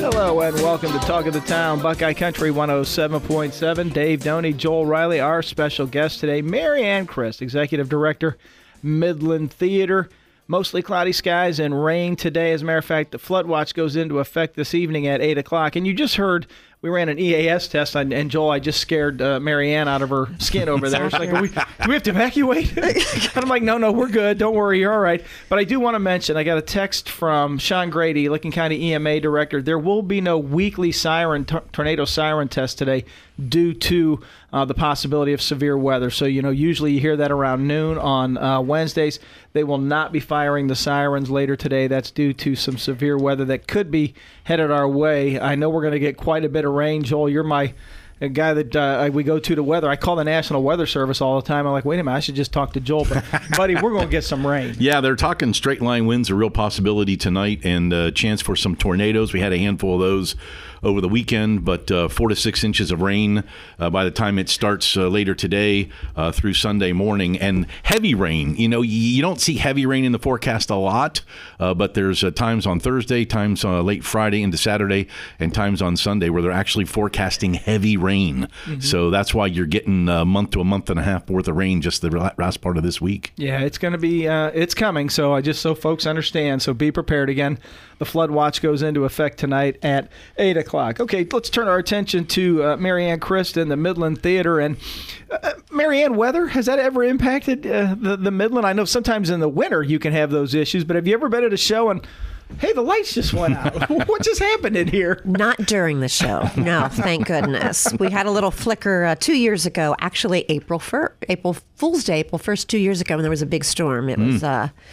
Hello and welcome to Talk of the Town, Buckeye Country 107.7. Dave Doney, Joel Riley, our special guest today. Marianne Christ, Executive Director, Midland Theater. Mostly cloudy skies and rain today. As a matter of fact, the flood watch goes into effect this evening at 8 o'clock. And you just heard we ran an EAS test, and Joel, I just scared Marianne out of her skin over there. It's like, do we have to evacuate? And I'm like, no, we're good. Don't worry, you're all right. But I do want to mention, I got a text from Sean Grady, Licking County EMA Director. There will be no weekly tornado siren test today due to the possibility of severe weather. So, usually you hear that around noon on Wednesdays. They will not be firing the sirens later today. That's due to some severe weather that could be headed our way. I know we're going to get quite a bit of rain. Joel, you're a guy that we go to the weather. I call the National Weather Service all the time. I'm like, wait a minute, I should just talk to Joel. But, buddy, we're going to get some rain. Yeah, they're talking straight line winds, a real possibility tonight, and a chance for some tornadoes. We had a handful of those over the weekend, but 4 to 6 inches of rain by the time it starts later today through Sunday morning. And heavy rain. You don't see heavy rain in the forecast a lot, but there's times on Thursday, times late Friday into Saturday, and times on Sunday where they're actually forecasting heavy rain. Mm-hmm. So that's why you're getting a month to a month and a half worth of rain just the last part of this week. Yeah, it's going to be, it's coming. So so folks understand. So be prepared. Again, the flood watch goes into effect tonight at 8 o'clock. Okay, let's turn our attention to Marianne Christ and the Midland Theater. And Marianne, weather, has that ever impacted the Midland? I know sometimes in the winter you can have those issues, but have you ever been at a show and, hey, the lights just went out? What just happened in here? Not during the show. No, thank goodness. We had a little flicker 2 years ago, actually April Fool's Day, April 1st, 2 years ago, when there was a big storm. It was...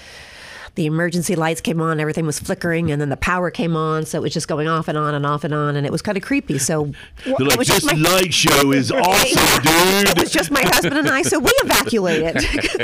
the emergency lights came on, everything was flickering, and then the power came on, so it was just going off and on and off and on, and it was kind of creepy. So this light show is awesome, dude. It was just my husband and I, so we evacuated.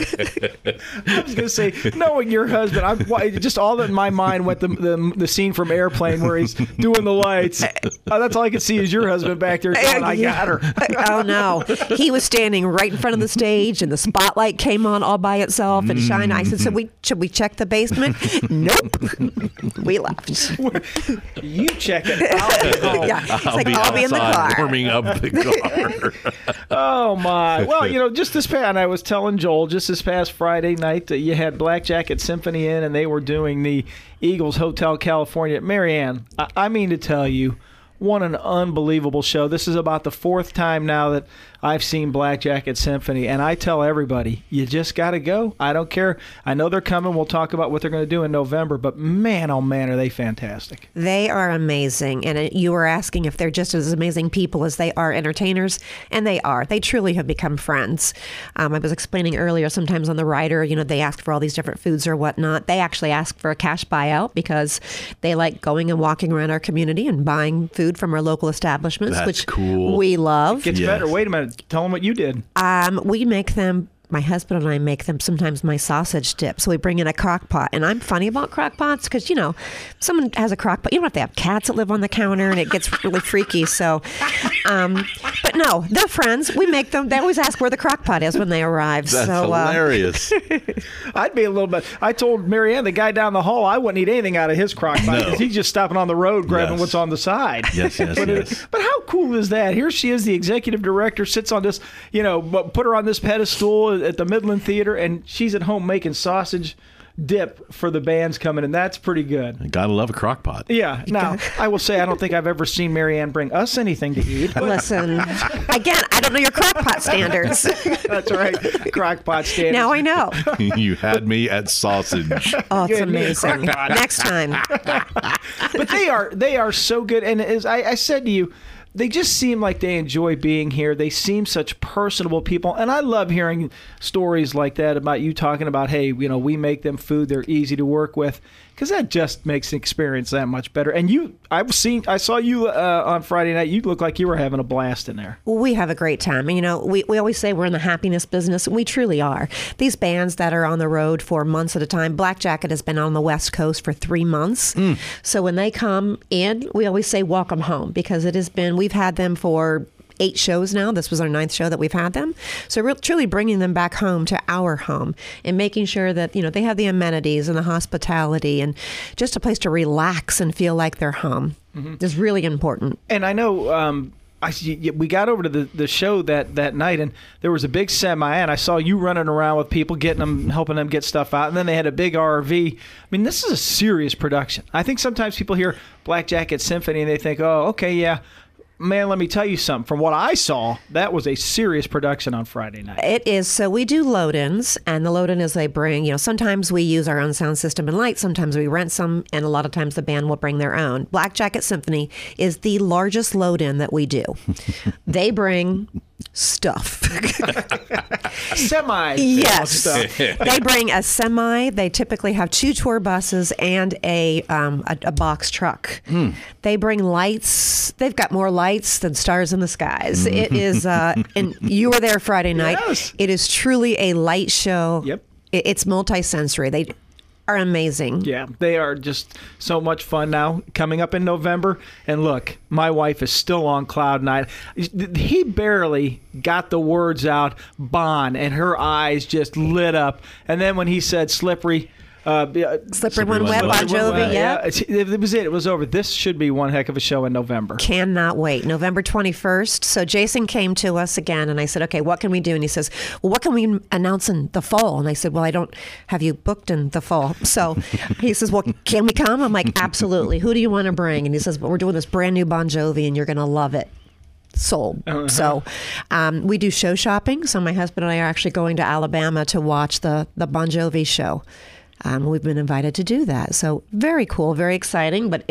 I was going to say, knowing your husband, just all in my mind went the scene from Airplane where he's doing the lights. That's all I could see is your husband back there going, I got her. Oh, no. He was standing right in front of the stage, and the spotlight came on all by itself and shined. I said, should we check the basement? Nope. We left. You check it. I'll be home. Yeah. I'll be in the car. Warming up the car. Oh, my. Well, just this past, and I was telling Joel, just this past Friday night, you had Black Jacket Symphony in, and they were doing the Eagles Hotel California. Marianne, I mean to tell you, what an unbelievable show. This is about the fourth time now that I've seen Black Jacket Symphony, and I tell everybody, you just got to go. I don't care. I know they're coming. We'll talk about what they're going to do in November, but man, oh man, are they fantastic. They are amazing, and you were asking if they're just as amazing people as they are entertainers, and they are. They truly have become friends. I was explaining earlier, sometimes on the rider, they ask for all these different foods or whatnot. They actually ask for a cash buyout because they like going and walking around our community and buying food from our local establishments, which cool. We love. It gets better. Wait a minute. Tell them what you did. We make them. My husband and I make them sometimes my sausage dip. So we bring in a crock pot. And I'm funny about crock pots because, someone has a crock pot. You don't have to have cats that live on the counter and it gets really freaky. So, but no, they're friends. We make them. They always ask where the crock pot is when they arrive. That's hilarious. I'd be a little bit. I told Marianne, the guy down the hall, I wouldn't eat anything out of his crock pot because he's just stopping on the road grabbing what's on the side. Yes. But how cool is that? Here she is, the executive director, sits on this, put her on this pedestal at the Midland Theater, and she's at home making sausage dip for the bands coming, and that's pretty good. Gotta love a crock pot. Yeah. Now, I will say I don't think I've ever seen Marianne bring us anything to eat. Listen, again, I don't know your crock pot standards. That's right. Crock pot standards. Now I know. You had me at sausage. Oh, it's amazing. Next time. But they are so good, and as I said to you, they just seem like they enjoy being here. They seem such personable people. And I love hearing stories like that about you talking about, hey, we make them food. They're easy to work with. Because that just makes the experience that much better. And I saw you on Friday night. You look like you were having a blast in there. Well, we have a great time. We always say we're in the happiness business. We truly are. These bands that are on the road for months at a time, Black Jacket has been on the West Coast for 3 months. So when they come in, we always say welcome home because we've had them for 8 shows now. This was our 9th show that we've had them. So we're truly bringing them back home to our home and making sure that, they have the amenities and the hospitality and just a place to relax and feel like they're home. is really important. And I know we got over to the show that night, and there was a big semi, and I saw you running around with people, helping them get stuff out, and then they had a big RV. I mean, this is a serious production. I think sometimes people hear Black Jacket Symphony and they think, oh, okay, yeah. Man, let me tell you something. From what I saw, that was a serious production on Friday night. It is. So we do load-ins, and the load-in is they bring, sometimes we use our own sound system and lights, sometimes we rent some, and a lot of times the band will bring their own. Black Jacket Symphony is the largest load-in that we do. They bring stuff. Semi. Yes. Stuff. They bring a semi. They typically have 2 tour buses and a box truck. They bring lights. They've got more lights than stars in the skies. It is, and you were there Friday night. Yes. It is truly a light show. Yep. It's multi-sensory. They are amazing. Yeah, they are just so much fun now, coming up in November. And look, my wife is still on cloud nine. He barely got the words out, Bon, and her eyes just lit up. And then when he said Slippery When Wet, Bon Jovi, yeah. It was it. It was over. This should be one heck of a show in November. Cannot wait. November 21st. So Jason came to us again, and I said, okay, what can we do? And he says, well, what can we announce in the fall? And I said, well, I don't have you booked in the fall. So he says, well, can we come? I'm like, absolutely. Who do you want to bring? And he says, well, we're doing this brand new Bon Jovi, and you're going to love it. Sold. So we do show shopping. So my husband and I are actually going to Alabama to watch the Bon Jovi show. We've been invited to do that. So very cool, very exciting, but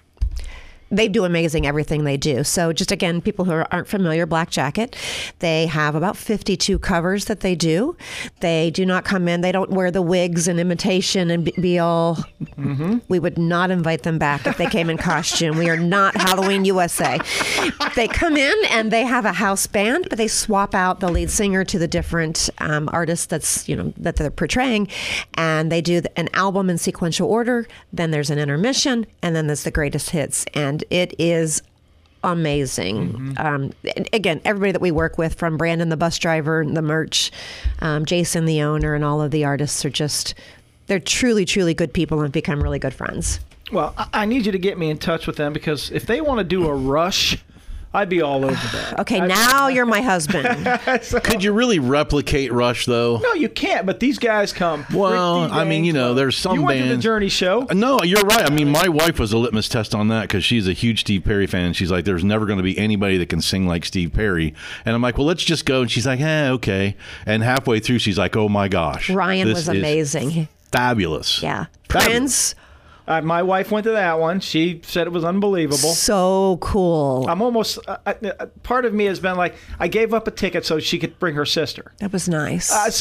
they do amazing everything they do. So just again, people who aren't familiar, Black Jacket, they have about 52 covers that they do. They do not come in. They don't wear the wigs and imitation and be all. We would not invite them back if they came in costume. We are not Halloween USA. They come in and they have a house band, but they swap out the lead singer to the different artists that they're portraying, and they do an album in sequential order. Then there's an intermission, and then there's the greatest hits. And it is amazing. Again, everybody that we work with, from Brandon, the bus driver, the merch, Jason, the owner, and all of the artists they're truly, truly good people and have become really good friends. Well, I need you to get me in touch with them, because if they want to do a Rush, I'd be all over that. Okay, now you're my husband. Could you really replicate Rush, though? No, you can't, but these guys come. Well, I mean, there's some bands. You went to the Journey show. No, you're right. I mean, my wife was a litmus test on that, because she's a huge Steve Perry fan. She's like, there's never going to be anybody that can sing like Steve Perry. And I'm like, well, let's just go. And she's like, okay. And halfway through, she's like, oh, my gosh. Ryan was amazing. Fabulous. Yeah. Fabulous. Prince. My wife went to that one. She said it was unbelievable. So cool. I'm almost, part of me has been like, I gave up a ticket so she could bring her sister. That was nice.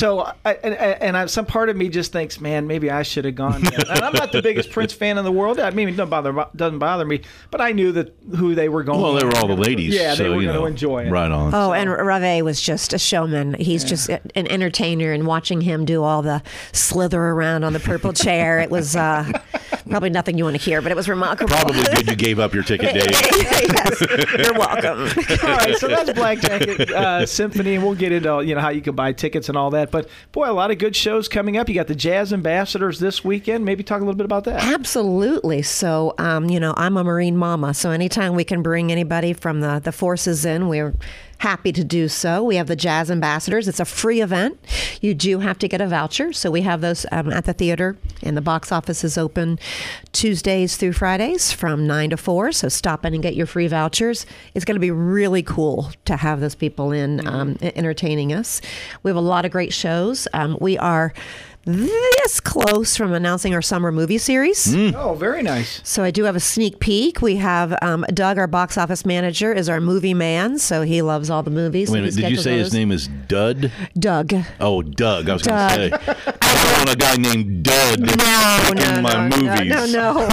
Some part of me just thinks, man, maybe I should have gone. And I'm not the biggest Prince fan in the world. I mean, it doesn't bother me. But I knew that who they were going. Well, they were all the ladies. Yeah, so, they were going to enjoy it. Right on. Oh, and Rave was just a showman. He's just an entertainer, and watching him do all the slither around on the purple chair, it was probably nothing you want to hear, but it was remarkable. Probably good you gave up your ticket, Dave. Yes, you're welcome. All right, so that's Black Jacket Symphony, and we'll get into how you can buy tickets and all that. But boy, a lot of good shows coming up. You got the Jazz Ambassadors this weekend. Maybe talk a little bit about that. Absolutely. So, I'm a Marine mama, so anytime we can bring anybody from the forces in, we're happy to do so. We have the Jazz Ambassadors. It's a free event. You do have to get a voucher. So we have those at the theater, and the box office is open Tuesdays through Fridays from 9 to 4. So stop in and get your free vouchers. It's going to be really cool to have those people in entertaining us. We have a lot of great shows. We are this close from announcing our summer movie series. Oh, very nice. So I do have a sneak peek. We have Doug, our box office manager, is our movie man, so he loves all the movies. Wait a minute, did you say his name is Dud? Doug. Oh, Doug. I was going to say. I don't want a guy named Dud in my movies. No.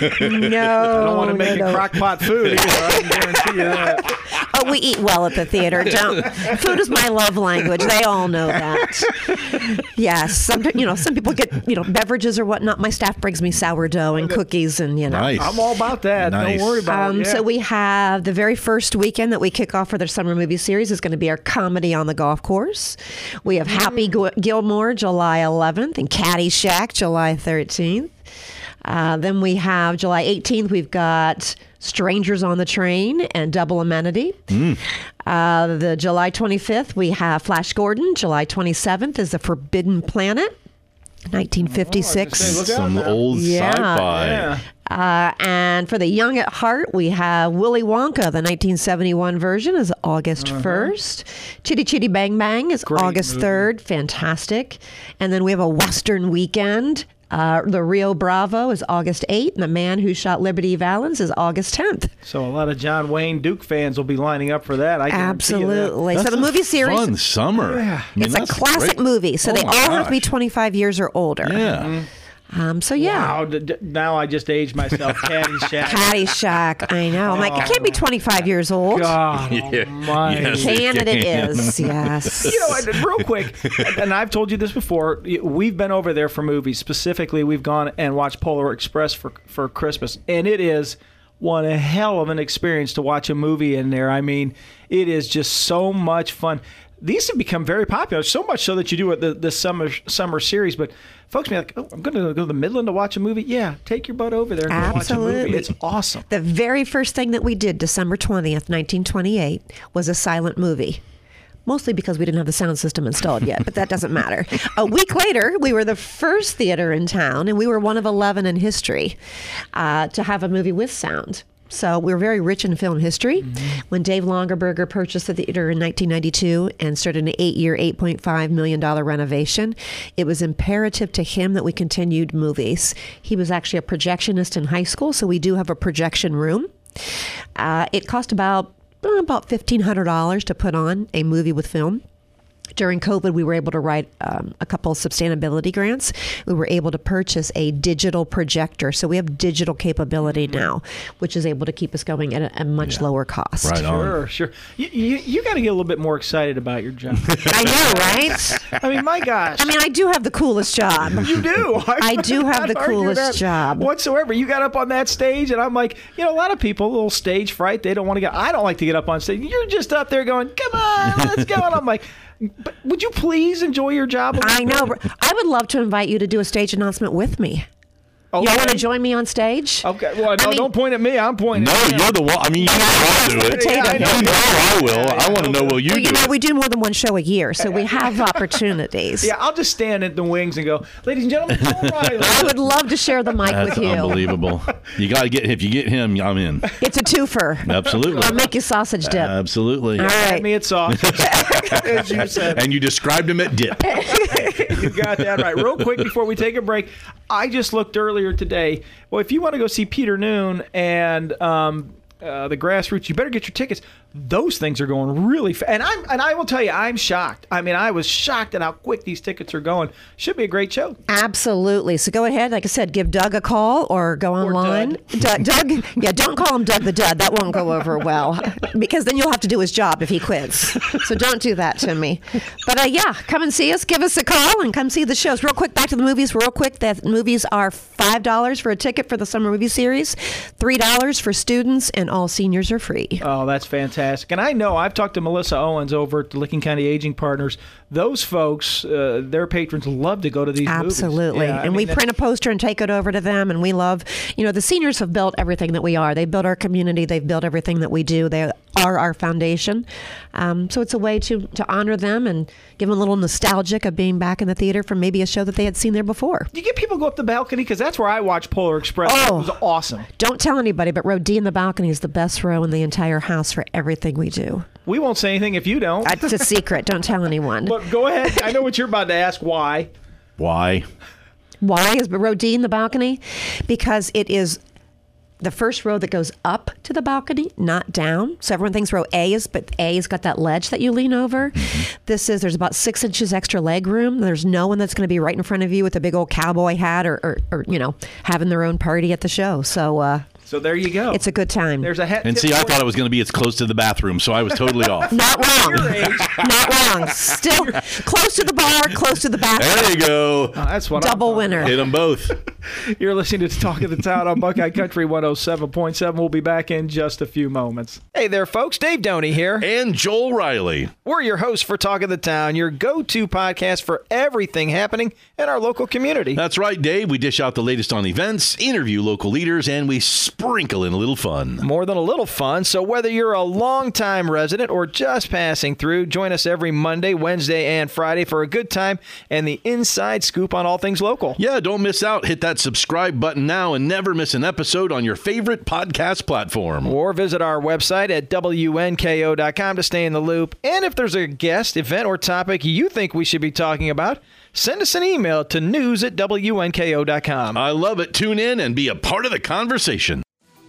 I don't want to make a crock pot food either. I can guarantee you that. Oh, we eat well at the theater. Food is my love language. They all know that. Yes. Some people get, beverages or whatnot. My staff brings me sourdough and cookies and, Nice. I'm all about that. Nice. Don't worry about it. Yeah. So we have the very first weekend that we kick off for the summer movie series is going to be our Comedy on the Golf Course. We have Happy Gilmore July 11th and Caddyshack July 13th. Then we have July 18th, we've got Strangers on the Train and Double Amenity. The July 25th, we have Flash Gordon. July 27th is The Forbidden Planet, 1956. Some old sci-fi. Yeah. And for the young at heart, we have Willy Wonka. The 1971 version is August 1st. Chitty Chitty Bang Bang is August 3rd. Fantastic. And then we have a Western Weekend. The Rio Bravo is August 8th. And The Man Who Shot Liberty Valance is August 10th. So a lot of John Wayne Duke fans will be lining up for that. I guarantee you that. Absolutely. So the movie series, Fun summer. Yeah. I mean, it's a that's classic great. movie. So Oh they my all have to be gosh. 25 years or older. Yeah. So yeah. Wow, now I just aged myself. Caddyshack. Caddyshack. I know. I'm like, it can't be 25 years old. God Yeah. almighty. Yes. Can and it can. is. Yes. You know, and real quick, and I've told you this before, we've been over there for movies. Specifically, we've gone and watched Polar Express for Christmas, and it is one hell of an experience to watch a movie in there. I mean, it is just so much fun. These have become very popular, so much so that you do it the summer series. But folks be like, "Oh, I'm going to go to the Midland to watch a movie." Yeah, take your butt over there and go watch a movie. Absolutely. It's awesome. The very first thing that we did, December 20th, 1928, was a silent movie. Mostly because we didn't have the sound system installed yet, but that doesn't matter. A week later, we were the first theater in town, and we were one of 11 in history to have a movie with sound. So we're very rich in film history. When Dave Longerberger purchased the theater in 1992 and started an 8-year, $8.5 million renovation, it was imperative to him that we continued movies. He was actually a projectionist in high school, so we do have a projection room. It cost about $1,500 to put on a movie with film. During COVID, we were able to write a couple of sustainability grants. We were able to purchase a digital projector. So we have digital capability now, which is able to keep us going at a much lower cost. Right on. Sure. You got to get a little bit more excited about your job. I know, right? I mean, my gosh. I mean, I do have the coolest job. You do. I do have the Not argue coolest that job. whatsoever. You got up on that stage, and I'm like, a lot of people, a little stage fright. They don't want to get. I don't like to get up on stage. You're just up there going, "Come on, let's go." And I'm like, but would you please enjoy your job? I know. I would love to invite you to do a stage announcement with me. Okay. Y'all want to join me on stage? Okay. Well, no, I mean- don't point at me. I'm pointing. No, at you. you're the one. I mean, you want to do it. Yeah, I know. You know I will. I want to know will you Well, do you know, it. we do more than one show a year, so we have opportunities. Yeah, I'll just stand at the wings and go, "Ladies and gentlemen, Joel Riley." I would love to share the mic That's with you. unbelievable. You got to get. If you get him, I'm in. It's a twofer. Absolutely. I'll make you sausage dip. Absolutely. All At right. me, it's soft. As you said. And you described him at dip. You got that right. Real quick before we take a break, I just looked earlier today. Well, if you want to go see Peter Noon and the Grassroots, you better get your tickets. Those things are going really fast. And I will tell you, I'm shocked. I mean, I was shocked at how quick these tickets are going. Should be a great show. Absolutely. So go ahead, like I said, give Doug a call or go online. Doug, yeah, don't call him Doug the Dud. That won't go over well because then you'll have to do his job if he quits. So don't do that to me. But yeah, come and see us. Give us a call and come see the shows. Real quick, back to the movies. Real quick, the movies are $5 for a ticket for the summer movie series, $3 for students, and all seniors are free. Oh, that's fantastic. And I know I've talked to Melissa Owens over at the Licking County Aging Partners. Those folks, their patrons love to go to these Absolutely. movies. Yeah, I and mean, we print a poster and take it over to them. And we love, the seniors have built everything that we are. They built our community. They've built everything that we do. They are our foundation. So it's a way to honor them and give them a little nostalgic of being back in the theater from maybe a show that they had seen there before. Do you get people go up the balcony? Because that's where I watched Polar Express. Oh. It was awesome. Don't tell anybody, but row D in the balcony is the best row in the entire house for everything we do. We won't say anything if you don't. It's a secret. Don't tell anyone. But go ahead. I know what you're about to ask. Why? Why? Why is row D in the balcony? Because it is the first row that goes up to the balcony, not down. So everyone thinks row A is, but A has got that ledge that you lean over. There's about 6 inches extra leg room. There's no one that's going to be right in front of you with a big old cowboy hat or having their own party at the show. So there you go. It's a good time. There's a hat. And see, I thought it was going to be it's close to the bathroom, so I was totally off. Not wrong. Your age. Not wrong. Still close to the bar, close to the bathroom. There you go. That's what Double I'm winner. Hit them both. You're listening to Talk of the Town on Buckeye Country 107.7. We'll be back in just a few moments. Hey, Hey there, folks. Dave Doney here. And Joel Riley. We're your hosts for Talk of the Town, your go-to podcast for everything happening in our local community. That's right, Dave. We dish out the latest on events, interview local leaders, and we sprinkle in a little fun. More than a little fun. So whether you're a longtime resident or just passing through, join us every Monday, Wednesday, and Friday for a good time and the inside scoop on all things local. Yeah, don't miss out. Hit that subscribe button now and never miss an episode on your favorite podcast platform. Or visit our website at WNKO.com to stay in the loop. And if there's a guest, event, or topic you think we should be talking about, send us an email to news@WNKO.com. I love it. Tune in and be a part of the conversation.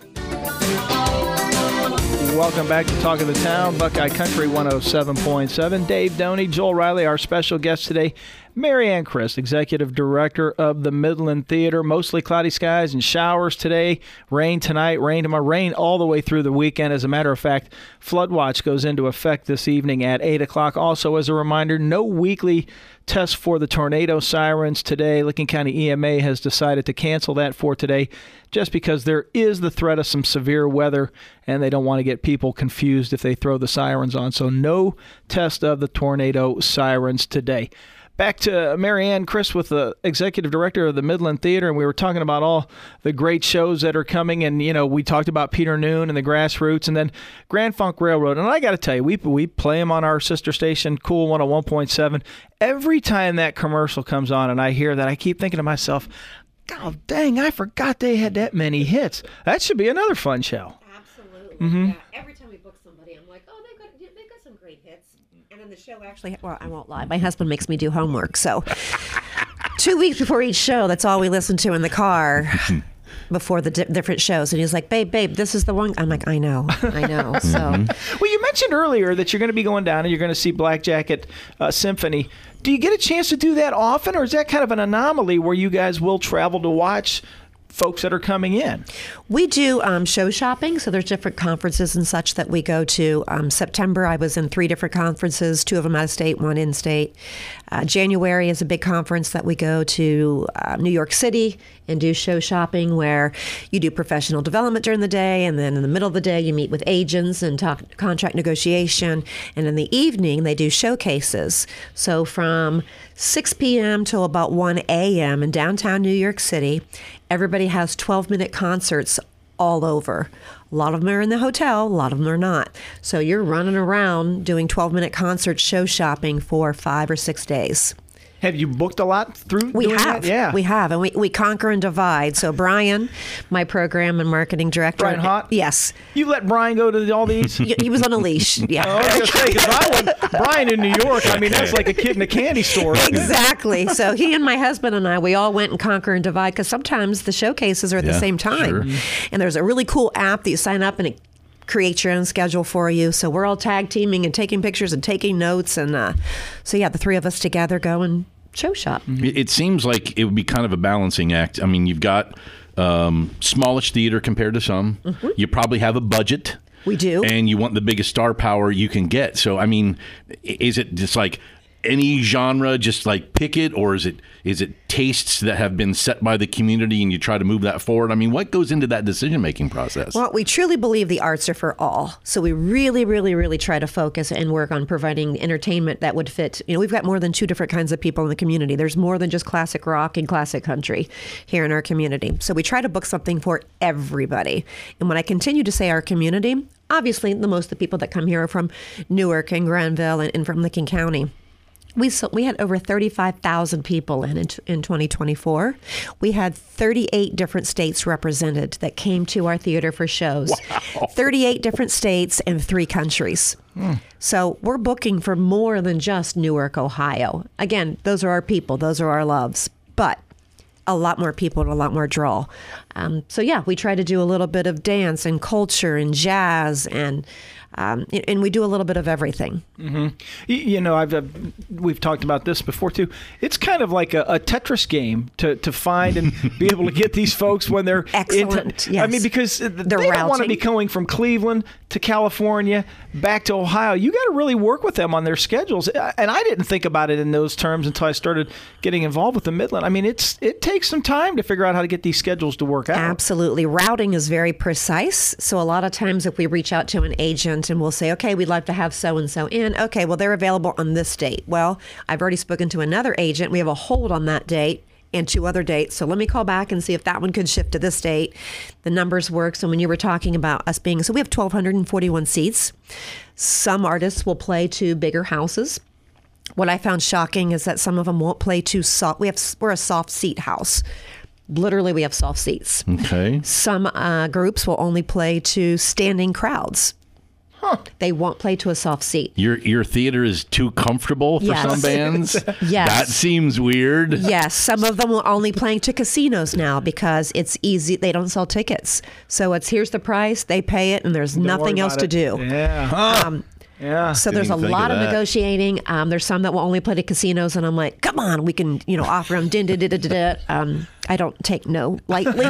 Welcome back to Talk of the Town, Buckeye Country 107.7. Dave Doney, Joel Riley, our special guest today. Mary Ann Christ, Executive Director of the Midland Theater. Mostly cloudy skies and showers today. Rain tonight, rain tomorrow, rain all the way through the weekend. As a matter of fact, flood watch goes into effect this evening at 8 o'clock. Also, as a reminder, no weekly test for the tornado sirens today. Licking County EMA has decided to cancel that for today just because there is the threat of some severe weather and they don't want to get people confused if they throw the sirens on. So no test of the tornado sirens today. Back to Mary Ann Christ with the Executive Director of the Midland Theater, and we were talking about all the great shows that are coming, and, you know, we talked about Peter Noon and the Grassroots, and then Grand Funk Railroad, and I got to tell you, we play them on our sister station, Cool 101.7. Every time that commercial comes on and I hear that, I keep thinking to myself, God dang, I forgot they had that many hits. That should be another fun show. Absolutely. Mm-hmm. Yeah. Every time we book somebody, I'm like, oh, they've got some great hits. And then the show actually, well, I won't lie. My husband makes me do homework. So 2 weeks before each show, that's all we listen to in the car before the different shows. And he's like, babe, this is the one. I'm like, I know. So, Well, you mentioned earlier that you're going to be going down and you're going to see Black Jacket Symphony. Do you get a chance to do that often, or is that kind of an anomaly where you guys will travel to watch folks that are coming in? we do show shopping. So there's different conferences and such that we go to. September, I was in 3 different conferences, 2 of them out of state, 1 in state. January is a big conference that we go to New York City and do show shopping, where you do professional development during the day, and then in the middle of the day you meet with agents and talk contract negotiation, and in the evening they do showcases. So from 6 p.m. till about 1 a.m. in downtown New York City, everybody has 12-minute concerts all over. A lot of them are in the hotel, a lot of them are not. So you're running around doing 12-minute concert show shopping for 5 or 6 days. Have you booked a lot through We doing have. that? Yeah. We have. And we conquer and divide. So Brian, my program and marketing director. Brian Hott? Yes. You let Brian go to all these? He was on a leash. Yeah. I was going to say, because Brian in New York, I mean, that's like a kid in a candy store. Exactly. So he and my husband and I, we all went and conquer and divide, because sometimes the showcases are at the same time. Sure. And there's a really cool app that you sign up and it creates your own schedule for you. So we're all tag teaming and taking pictures and taking notes. And so, yeah, the 3 of us together go and show shop. It seems like it would be kind of a balancing act. I mean, you've got smallish theater compared to some. Mm-hmm. You probably have a budget. We do. And you want the biggest star power you can get. So, I mean, is it just like any genre, just like pick it, or is it tastes that have been set by the community and you try to move that forward? I mean, what goes into that decision-making process? Well, we truly believe the arts are for all. So we really, really, really try to focus and work on providing entertainment that would fit. You know, we've got more than 2 different kinds of people in the community. There's more than just classic rock and classic country here in our community. So we try to book something for everybody. And when I continue to say our community, obviously the most of the people that come here are from Newark and Granville and from Licking County. We had over 35,000 people in 2024. We had 38 different states represented that came to our theater for shows. Wow. 38 different states and 3 countries. So we're booking for more than just Newark, Ohio. Again, those are our people. Those are our loves. But a lot more people and a lot more draw. So yeah, we try to do a little bit of dance and culture and jazz and we do a little bit of everything. Mm-hmm. You know, we've talked about this before too. It's kind of like a Tetris game to find and be able to get these folks when they're excellent. Yes. I mean, because they don't want to be going from Cleveland to California back to Ohio. You got to really work with them on their schedules. And I didn't think about it in those terms until I started getting involved with the Midland. I mean, it takes some time to figure out how to get these schedules to work work out. Absolutely. Routing is very precise. So a lot of times if we reach out to an agent and we'll say, okay, we'd like to have so-and-so in. Okay, well, they're available on this date. Well, I've already spoken to another agent. We have a hold on that date and 2 other dates. So let me call back and see if that one could shift to this date. The numbers work. So when you were talking about us being, so we have 1,241 seats. Some artists will play to bigger houses. What I found shocking is that some of them won't play too soft. We're a soft seat house. Literally, we have soft seats. Okay. Some groups will only play to standing crowds. They won't play to a soft seat. Your theater is too comfortable for Yes. some bands? Yes. That seems weird. Yes, some of them will only playing to casinos now because it's easy. They don't sell tickets. So it's here's the price, they pay it, and there's nothing else to do. Yeah. Yeah. So Didn't there's a even think lot of of that. negotiating. There's some that will only play to casinos, and I'm like, come on, we can, offer them. I don't take no lightly.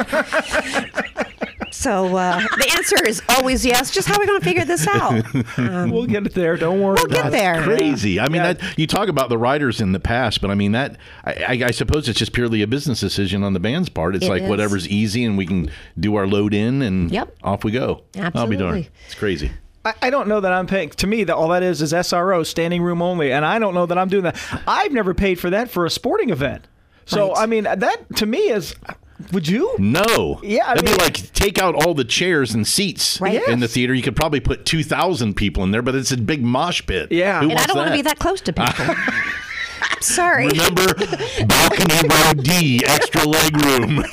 So the answer is always yes. Just how are we going to figure this out? We'll get it there. Don't worry We'll about get it. there. Crazy. I mean, Yeah. that you talk about the writers in the past, but I mean that I suppose it's just purely a business decision on the band's part. It's It like is. whatever's easy, and we can do our load in, and Yep. off we go. I'll be darned. Absolutely. It's crazy. I don't know that I'm paying. To me, all that is SRO, standing room only, and I don't know that I'm doing that. I've never paid for that for a sporting event. So, Right. I mean, that to me is, would you? No. Yeah, I That'd mean- be like take out all the chairs and seats Right. in the Yes. theater. You could probably put 2,000 people in there, but it's a big mosh pit. Yeah. Who And And I wants don't want to be that close to people. Sorry. Remember, balcony row D, extra leg room.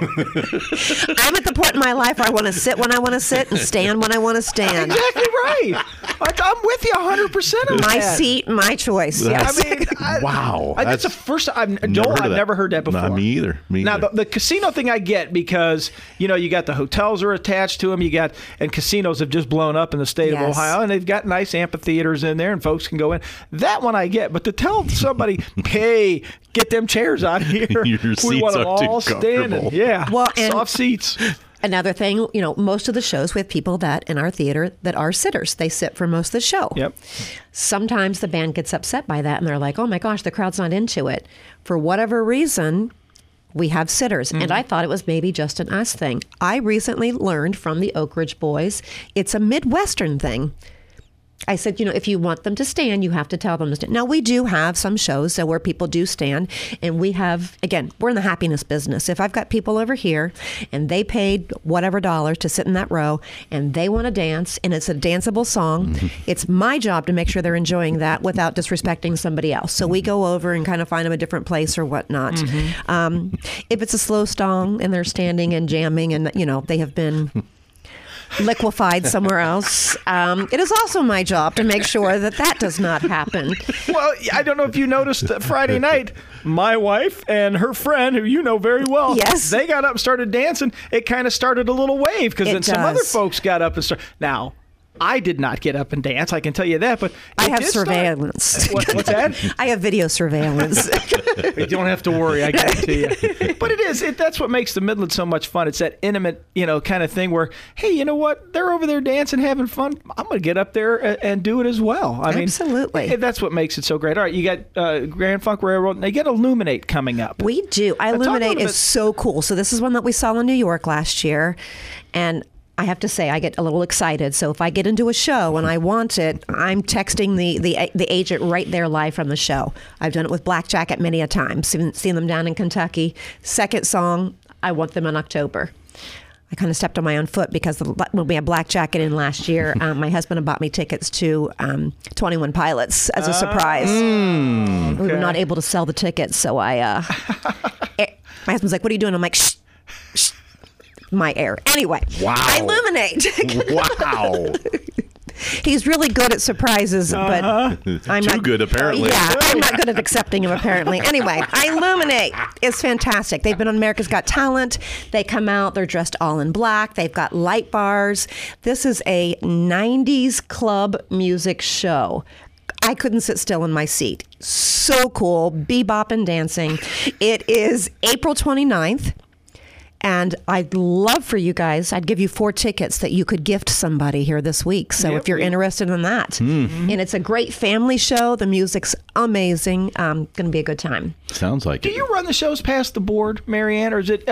I'm at the point in my life where I want to sit when I want to sit and stand when I want to stand. Exactly right. I'm with you 100% on My that. seat, my choice. I Yes. mean, Wow. that's the first time. I've never heard that before. Not me either. Now the casino thing I get because you got the hotels are attached to them. And casinos have just blown up in the state of Yes. Ohio, and they've got nice amphitheaters in there, and folks can go in. That one I get, but to tell somebody, hey, get them chairs out of here. Your we seats want them are too all standing. comfortable. Yeah, Well, and- soft seats. Another thing, most of the shows we have people that in our theater that are sitters. They sit for most of the show. Yep. Sometimes the band gets upset by that and they're like, oh my gosh, the crowd's not into it. For whatever reason, we have sitters. And I thought it was maybe just an us thing. I recently learned from the Oak Ridge Boys, it's a Midwestern thing. I said, if you want them to stand, you have to tell them to stand. Now, we do have some shows where people do stand, and we have, again, we're in the happiness business. If I've got people over here and they paid whatever dollar to sit in that row and they want to dance and it's a danceable song, it's my job to make sure they're enjoying that without disrespecting somebody else. So we go over and kind of find them a different place or whatnot. If it's a slow song and they're standing and jamming and, they have been liquefied somewhere else. It is also my job to make sure that does not happen. Well, I don't know if you noticed that Friday night, my wife and her friend, who you know very well, Yes. they got up and started dancing. It kind of started a little wave because It then some other does. folks got up and started. Now, I did not get up and dance, I can tell you that, but I it have did start. surveillance. What's that? I have video surveillance. You don't have to worry, I guarantee you. But that's what makes the Midland so much fun. It's that intimate, kind of thing where, hey, you know what? They're over there dancing, having fun. I'm going to get up there and do it as well. I mean, Absolutely. that's what makes it so great. All right, you got Grand Funk Railroad, and they get Illuminate coming up. We do. talk a Illuminate little bit- is so cool. So this is one that we saw in New York last year, and I have to say I get a little excited. So if I get into a show and I want it, I'm texting the agent right there live from the show. I've done it with Black Jacket many a time. Seen them down in Kentucky. Second song, I want them in October. I kind of stepped on my own foot because when we had Black Jacket in last year, my husband had bought me tickets to 21 Pilots as a surprise. We were not able to sell the tickets, so my husband's like, "What are you doing?" I'm like, "Shh, shh." My air. Anyway, Wow. I Illuminate. Wow. He's really good at surprises, but I'm Too not good, apparently. Yeah, I'm not good at accepting him, apparently. Anyway, I Illuminate. It's fantastic. They've been on America's Got Talent. They come out, they're dressed all in black. They've got light bars. This is a 90s club music show. I couldn't sit still in my seat. So cool. Bebop and dancing. It is April 29th. And I'd love for you guys, I'd give you 4 tickets that you could gift somebody here this week. So if you're interested in that. And it's a great family show. The music's amazing. Going to be a good time. Sounds like Do it. you run the shows past the board, Marianne, or is it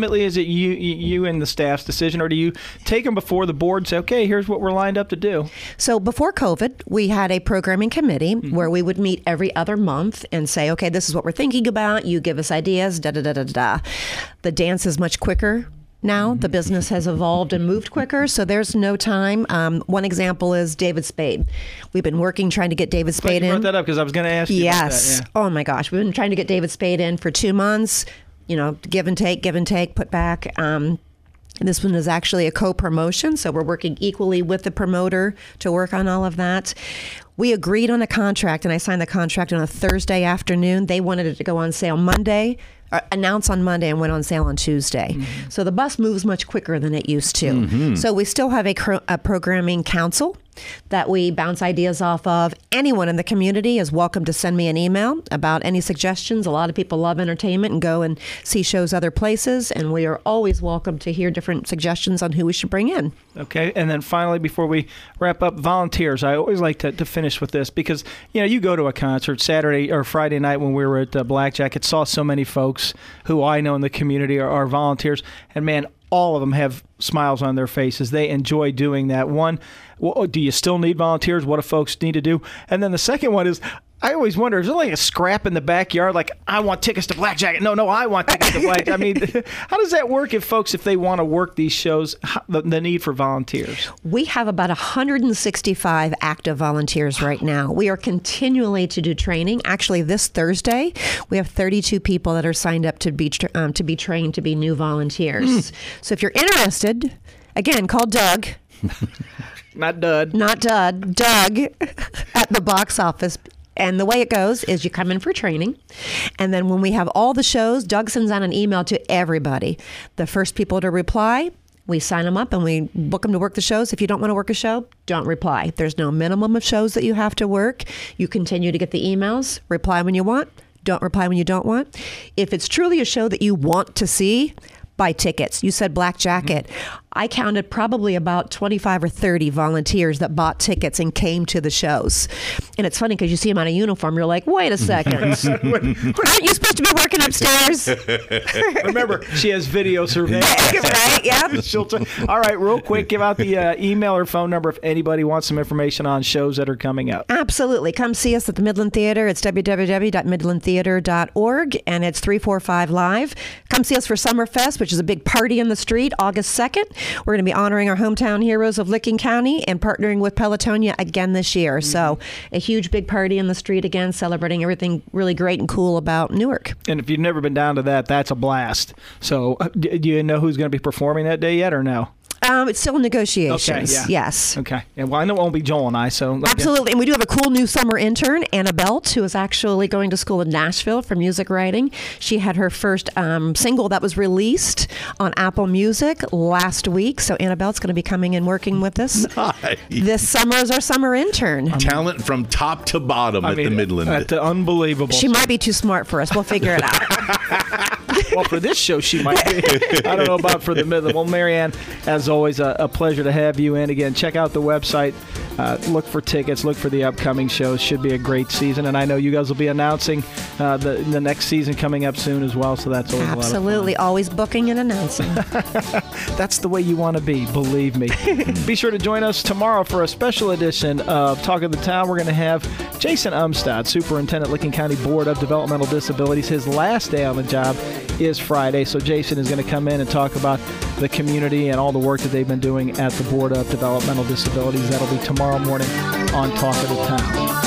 you and the staff's decision, or do you take them before the board and say, okay, here's what we're lined up to do? So before COVID, we had a programming committee where we would meet every other month and say, okay, this is what we're thinking about. You give us ideas, da-da-da-da-da. The dance is much quicker now. The business has evolved and moved quicker, so there's no time. One example is David Spade. We've been working trying to get David Spade You in. brought that up because I was going to ask you about that. Oh my gosh, we've been trying to get David Spade in for 2 months. Give and take, put back. This one is actually a co-promotion, so we're working equally with the promoter to work on all of that. We agreed on a contract, and I signed the contract on a Thursday afternoon. They wanted it to go on sale Monday, announce on Monday, and went on sale on Tuesday. So the bus moves much quicker than it used to. So we still have a programming council that we bounce ideas off of. Anyone in the community is welcome to send me an email about any suggestions. A lot of people love entertainment and go and see shows other places, and we are always welcome to hear different suggestions on who we should bring in. Okay, and then finally, before we wrap up, volunteers. I always like to finish with this because, you go to a concert Saturday or Friday night when we were at Blackjack. It saw so many folks who I know in the community are volunteers, and man, all of them have smiles on their faces. They enjoy doing that. One, do you still need volunteers? What do folks need to do? And then the second one is, I always wonder, is there like a scrap in the backyard? Like, I want tickets to Blackjack. No, I want tickets to Blackjack. I mean, how does that work if they want to work these shows, the need for volunteers? We have about 165 active volunteers right now. We are continually to do training. Actually, this Thursday, we have 32 people that are signed up to be trained to be new volunteers. So if you're interested, again, call Doug. Not Dud. Doug at the box office. And the way it goes is you come in for training, and then when we have all the shows, Doug sends out an email to everybody. The first people to reply, we sign them up and we book them to work the shows. If you don't want to work a show, don't reply. There's no minimum of shows that you have to work. You continue to get the emails, reply when you want, don't reply when you don't want. If it's truly a show that you want to see, buy tickets. You said Black Jacket. I counted probably about 25 or 30 volunteers that bought tickets and came to the shows. And it's funny because you see them out of uniform. You're like, wait a second. Aren't you supposed to be working upstairs? Remember, she has video surveillance. Right? Yeah. All right, real quick, give out the email or phone number if anybody wants some information on shows that are coming up. Absolutely. Come see us at the Midland Theater. It's www.midlandtheater.org, and it's 345 Live. Come see us for Summerfest, which is a big party in the street, August 2nd. We're going to be honoring our hometown heroes of Licking County and partnering with Pelotonia again this year. So a huge big party in the street again, celebrating everything really great and cool about Newark. And if you've never been down to that, that's a blast. So do you know who's going to be performing that day yet or no? It's still in negotiations. Okay, yeah. Yes. Okay. Yeah, well, I know it won't be Joel and I, so... Absolutely. And we do have a cool new summer intern, Anna Belt, who is actually going to school in Nashville for music writing. She had her first single that was released on Apple Music last week. So Anna Belt's going to be coming and working with us. Nice. This summer is our summer intern. Talent from top to bottom at the Midland. That's unbelievable. She might be too smart for us. We'll figure it out. Well, for this show, she might be. I don't know about for the Midland. Well, Marianne, as always, a pleasure to have you in. Again, check out the website. Look for tickets. Look for the upcoming shows. Should be a great season. And I know you guys will be announcing the next season coming up soon as well. So that's always absolutely a lot of fun. Always booking and announcing. That's the way you want to be, believe me. Be sure to join us tomorrow for a special edition of Talk of the Town. We're going to have Jason Umstattd, Superintendent, Licking County Board of Developmental Disabilities. His last day on the job is Friday. So Jason is going to come in and talk about the community and all the work that they've been doing at the Board of Developmental Disabilities. That'll be tomorrow morning on Talk of the Town.